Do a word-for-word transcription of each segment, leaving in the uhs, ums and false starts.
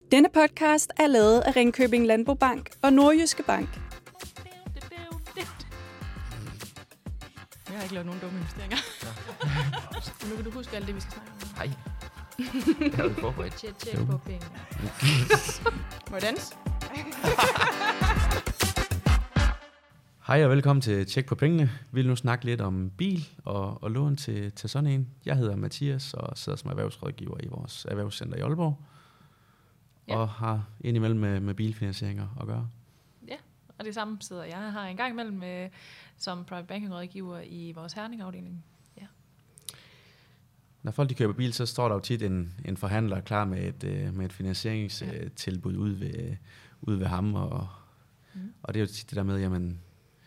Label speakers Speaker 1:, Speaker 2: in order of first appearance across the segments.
Speaker 1: Denne podcast er lavet af Ringkøbing Landbobank og Nordjyske Bank.
Speaker 2: Jeg har ikke lavet nogen dumme investeringer. Nu kan du huske alt det, vi skal snakke om.
Speaker 3: Nej. Jeg har jo forberedt.
Speaker 2: Tjek, tjek på penge. Hvordan?
Speaker 3: Hej og velkommen til Tjek på Pengene. Vi vil nu snakke lidt om bil og, og lån til, til sådan en. Jeg hedder Mathias og sidder som erhvervsrådgiver i vores erhvervscenter i Aalborg. Ja. Og har indimellem med, med bilfinansieringer at gøre.
Speaker 2: Ja, og det samme sidder jeg har en gang imellem med, som private banking rådgiver i vores Herning-afdeling. Ja.
Speaker 3: Når folk de køber bil, så står der jo tit en, en forhandler klar med et, med et finansieringstilbud ja. ude, ved, ude ved ham. Og, mm. og det er jo tit det der med, jamen,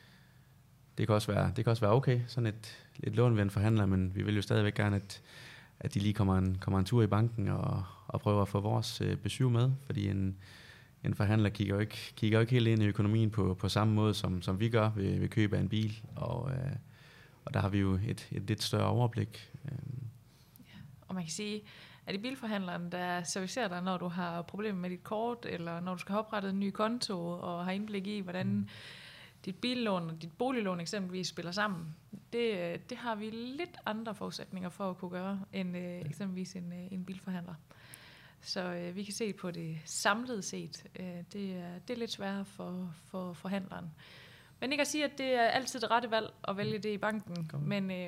Speaker 3: det kan også være, det kan også være okay, sådan et, et lån ved en forhandler, men vi vil jo stadigvæk gerne, at, at de lige kommer en, kommer en tur i banken og, og prøver at få vores øh, besøg med, fordi en, en forhandler kigger jo, ikke, kigger jo ikke helt ind i økonomien på, på samme måde, som, som vi gør ved, ved køb af en bil, og, øh, og der har vi jo et, et lidt større overblik.
Speaker 2: Ja, og man kan sige, at i bilforhandleren, der servicerer dig, når du har problemer med dit kort, eller når du skal have oprettet en ny konto, og har indblik i, hvordan mm. dit billån og dit boliglån eksempelvis spiller sammen. Det, det har vi lidt andre forudsætninger for at kunne gøre, end øh, eksempelvis en, øh, en bilforhandler. Så øh, vi kan se på det samlet set. Øh, det, er, det er lidt sværere for, for forhandleren. Men jeg kan sige, at det er altid det rette valg at vælge det i banken. Kom. Men, øh,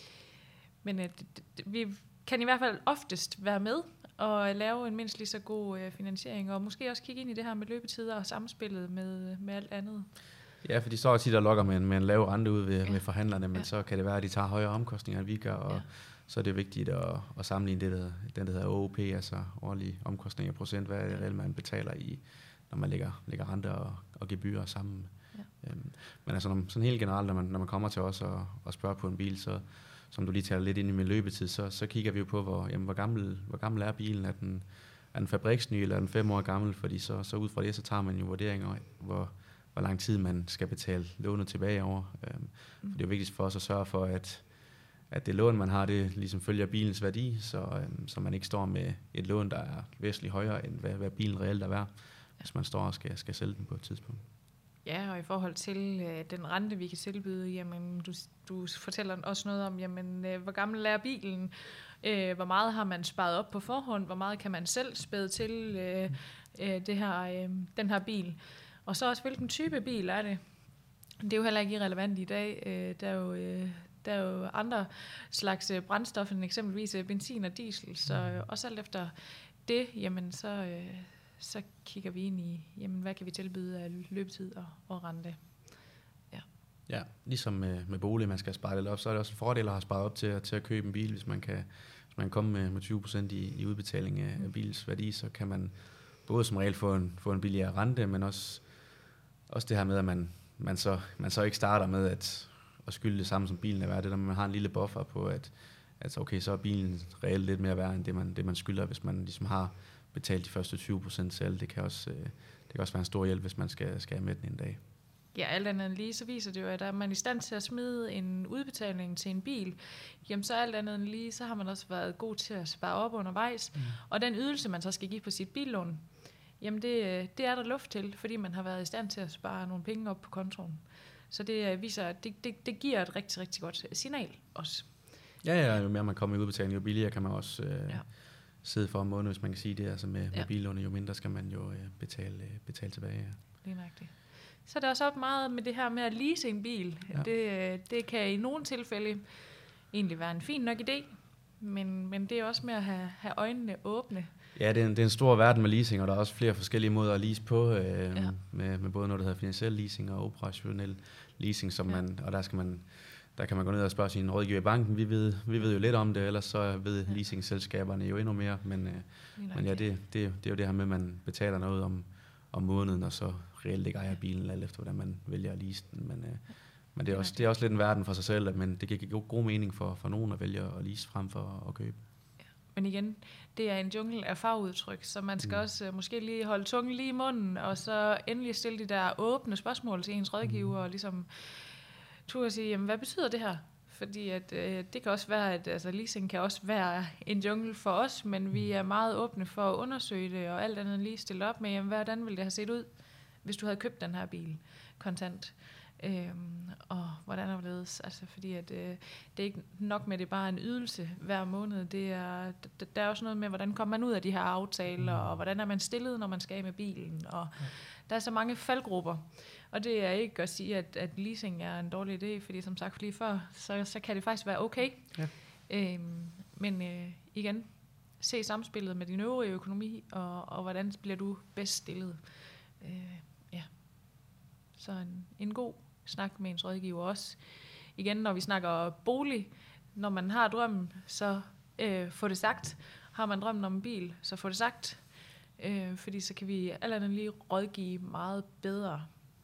Speaker 2: men øh, det, det, vi kan i hvert fald oftest være med og lave en mindst lige så god øh, finansiering, og måske også kigge ind i det her med løbetider og samspillet med, med alt andet.
Speaker 3: Ja, for de står tit og lokker med en, med en lav rente ud ved, ja. med forhandlerne, men ja. så kan det være, at de tager højere omkostninger, end vi gør, og ja. så er det vigtigt at, at sammenligne det, der, den der hedder O O P, altså årlige omkostninger procent, hvad er det, man betaler i, når man lægger, lægger renter og, og gebyrer sammen. Ja. Øhm, men altså når, sådan helt generelt, når man, når man kommer til os og, og spørger på en bil, så som du lige taler lidt ind i med løbetid, så, så kigger vi jo på, hvor, jamen, hvor, gammel, hvor gammel er bilen, er den, er den fabriksny, eller er den fem år gammel, fordi så, så ud fra det, så tager man jo vurderinger, hvor hvor lang tid man skal betale lånet tilbage over. Øhm, mm. For det er jo vigtigt for os at sørge for, at, at det lån, man har, det ligesom følger bilens værdi, så, øhm, så man ikke står med et lån, der er væsentligt højere, end hvad, hvad bilen reelt er værd, hvis man står og skal, skal sælge den på et tidspunkt.
Speaker 2: Ja, og i forhold til øh, den rente, vi kan tilbyde, jamen, du, du fortæller også noget om, jamen, øh, hvor gammel er bilen, øh, hvor meget har man sparet op på forhånd, hvor meget kan man selv spæde til øh, øh, det her, øh, den her bil. Og så også, hvilken type bil er det? Det er jo heller ikke irrelevant i dag. Der er jo, der er jo andre slags brændstof, end eksempelvis benzin og diesel. Så også alt efter det, jamen så, så kigger vi ind i, jamen, hvad kan vi tilbyde af løbetid og, og rente. Ja.
Speaker 3: Ja, ligesom med, med bolig, man skal spare lidt op, så er det også en fordel at have sparet op til, til at købe en bil. Hvis man kan, hvis man kan komme med, med tyve procent i, i udbetaling af mm. bilens værdi, så kan man både som regel få en, få en billigere rente, men også Også det her med, at man, man, så, man så ikke starter med at, at skylde det samme, som bilen er værd. Det der, man har en lille buffer på, at, at okay, så er bilen reelt lidt mere værd, end det man, det man skylder, hvis man ligesom har betalt de første tyve procent selv. Det kan, også, det kan også være en stor hjælp, hvis man skal, skal have med den en dag.
Speaker 2: Ja, alt andet lige, så viser det jo, at er man i stand til at smide en udbetaling til en bil, jamen så alt andet lige, så har man også været god til at spare op undervejs. Mm. Og den ydelse, man så skal give på sit billån, jamen det, det er der luft til, fordi man har været i stand til at spare nogle penge op på kontoen. Så det viser, at det, det, det giver et rigtig, rigtig godt signal også.
Speaker 3: Ja, ja, jo mere man kommer i udbetaling, jo billigere kan man også øh, ja. sidde for en måned, hvis man kan sige det. Altså med, ja. med billånet, jo mindre skal man jo øh, betale, øh, betale tilbage. Ja.
Speaker 2: Det er rigtigt. Så er der også op meget med det her med at lease en bil. Ja. Det, det kan i nogle tilfælde egentlig være en fin nok idé, men, men det er også med at have, have øjnene åbne.
Speaker 3: Ja, det er, en, det er en stor verden med leasing, og der er også flere forskellige måder at lease på, øh, ja. med, med både noget, der hedder finansiel leasing og operationel leasing, som ja. man, og der skal man, der kan man gå ned og spørge sin rådgiver i banken. Vi ved, vi ved jo lidt om det, ellers så ved ja. leasingselskaberne jo endnu mere, men, øh, men ja, det, det, det er jo det her med, at man betaler noget om, om måneden, og så reelt ikke ejer bilen, alt efter hvordan man vælger at lease den, men, øh, men det er, også, det er også lidt en verden for sig selv, men det giver god mening for, for nogen at vælge at lease frem for at købe.
Speaker 2: Men igen, det er en jungle af fagudtryk, så man skal mm. også uh, måske lige holde tungen lige i munden, og så endelig stille de der åbne spørgsmål til ens rådgiver, mm. og ligesom turde sige, jamen, hvad betyder det her? fordi at, øh, det kan også være, at altså, leasing kan også være en jungle for os, men vi er meget åbne for at undersøge det, og alt andet lige stille op med, jamen, hvordan ville det have set ud, hvis du havde købt den her bil kontant. Øhm, og hvordan er det? Altså, fordi at, øh, det er ikke nok med, at det er bare en ydelse hver måned. Det er, d- der er også noget med, hvordan kommer man ud af de her aftaler, og hvordan er man stillet, når man skal af med bilen. Og ja. Der er så mange faldgrupper. Og det er ikke at sige, at, at leasing er en dårlig idé, fordi som sagt lige før, så, så kan det faktisk være okay. Ja. Øhm, men øh, igen, se samspillet med din øvrige økonomi, og, og hvordan bliver du bedst stillet. Øh, ja. Så en, en god snak med ens rådgiver også. Igen, når vi snakker bolig, når man har drømmen, så øh, få det sagt. Har man drømmen om en bil, så få det sagt. Øh, fordi så kan vi alt andet lige rådgive meget bedre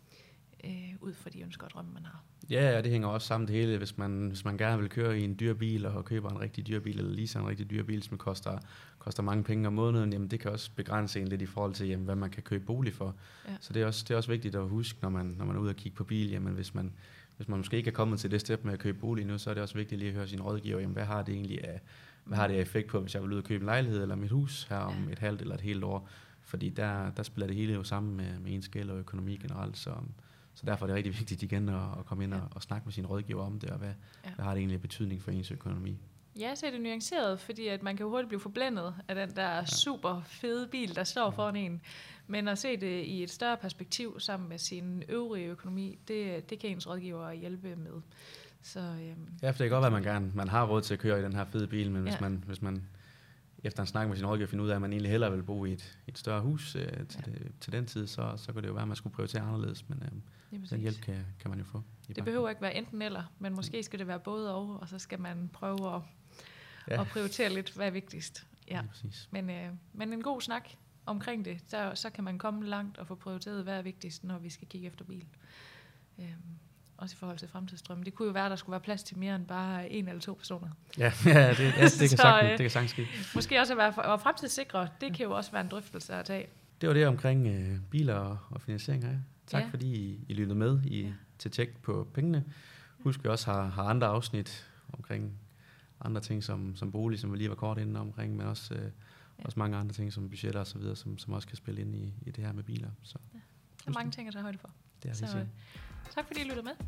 Speaker 2: øh, ud fra de ønsker og drømme, man har.
Speaker 3: Ja, og det hænger også sammen det hele. Hvis man, hvis man gerne vil køre i en dyr bil og køber en rigtig dyr bil, eller leaser en rigtig dyr bil, som koster, koster mange penge om måneden, jamen det kan også begrænse en lidt i forhold til, jamen, hvad man kan købe bolig for. Ja. Så det er, også, det er også vigtigt at huske, når man, når man er ude og kigge på bil, jamen hvis man, hvis man måske ikke er kommet til det step med at købe bolig nu, så er det også vigtigt lige at høre sin rådgiver, jamen hvad har det egentlig af, hvad har det af effekt på, hvis jeg vil ud og købe en lejlighed eller mit hus her om ja. et halvt eller et helt år. Fordi der, der spiller det hele jo sammen med, med ens gæld og økonomi generelt, så... Så derfor er det rigtig vigtigt igen at, at komme ind ja. og, og snakke med sin rådgiver om det, og hvad, ja. hvad har det egentlig betydning for ens økonomi.
Speaker 2: Ja, så er det nuanceret, fordi at man kan hurtigt blive forblændet af den der ja. super fede bil, der står foran en. Men at se det i et større perspektiv sammen med sin øvrige økonomi, det, det kan ens rådgiver hjælpe med. Så, øhm,
Speaker 3: ja, for det kan godt være, at man, gerne, man har råd til at køre i den her fede bil, men ja. hvis, man, hvis man efter en snak med sin rådgiver finder ud af, at man egentlig hellere vil bo i et, et større hus øh, til, ja. det, til den tid, så, så kan det jo være, at man skulle prioritere anderledes. Men øh, den hjælp kan, kan man jo få.
Speaker 2: Det banken. Behøver ikke være enten eller, men måske skal det være både og, og så skal man prøve at, ja. at prioritere lidt, hvad er vigtigst. Ja. Ja, men, øh, men en god snak omkring det, der, så kan man komme langt og få prioriteret, hvad er vigtigst, når vi skal kigge efter bil. Øh, Også i forhold til fremtidsdrømme. Det kunne jo være, at der skulle være plads til mere end bare en eller to personer.
Speaker 3: Ja, ja det, ja, det kan så, sagtens, det kan sagtens ske.
Speaker 2: Måske også at være at fremtidssikre, det kan jo også være en drøftelse at tage.
Speaker 3: Det var det omkring øh, biler og, og finansiering her. Tak ja. fordi I, I lyttede med i, ja. til Tjek på pengene. Husk, vi også har, har andre afsnit omkring andre ting som, som bolig, som vi lige var kort inde omkring, men også, øh, ja. også mange andre ting som budgetter og så videre, som, som også kan spille ind i, i det her med biler. Så,
Speaker 2: ja. Der er mange ting at tage højde for.
Speaker 3: Det er
Speaker 2: så, tak fordi I lyttede med.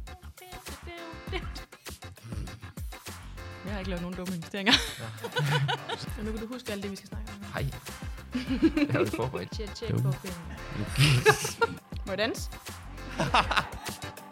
Speaker 2: Jeg har ikke lavet nogen dumme investeringer. Ja. Nu kan du huske alt det, vi skal snakke om.
Speaker 3: Hej. Det har vi forberedt.
Speaker 2: Tjek på pengene. Må jeg danse?